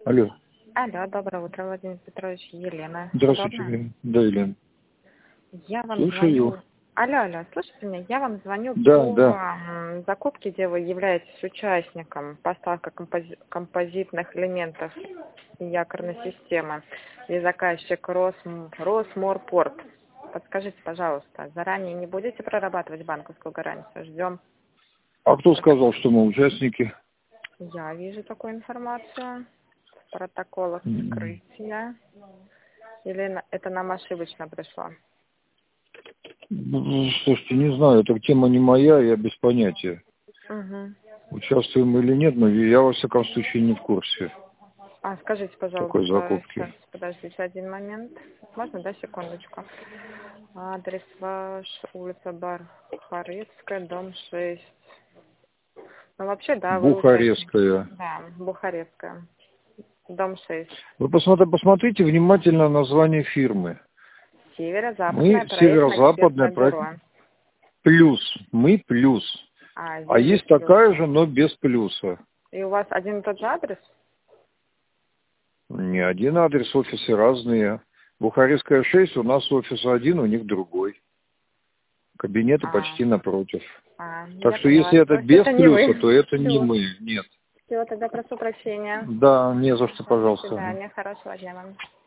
Алло. Алло, доброе утро, Владимир Петрович, Елена. Здравствуйте, Удобно? Елена. Да, Елена. Я вам Слушаю. звоню. Алло, слышите меня? Я вам звоню Да, по да. закупке, где вы являетесь участником поставка композитных элементов и якорной системы. И заказчик Росморпорт. Подскажите, пожалуйста, заранее не будете прорабатывать банковскую гарантию? Ждем. А кто сказал, что мы участники? Я вижу такую информацию в протоколах вскрытия. Или это нам ошибочно пришло? Слушайте, не знаю, эта тема не моя, я без понятия. Угу. Участвуем мы или нет, но я, во всяком случае, не в курсе Скажите, такой пожалуйста, сейчас, закупки. подождите один момент. Можно, да, секундочку? Адрес ваш, улица Бухарецкая, дом 6. Ну, вообще, да, вы участник. Бухарестская. Да, Бухарецкая, дом 6. Вы посмотрите внимательно название фирмы. Северо-западное Мы проектно-экспертное северо-западная бюро. плюс. Мы плюс. А Здесь без есть плюс. такая же, но без плюса. И у вас один и тот же адрес? Не один адрес, офисы разные. Бухарестская 6, у нас офис один, у них другой. Кабинеты А, почти напротив. Так я что поняла. если это То есть без это не плюса, вы. то это не Все. мы. Нет. Все, тогда прошу прощения. Да, не за что, До пожалуйста. свидания. Хорошего дня вам.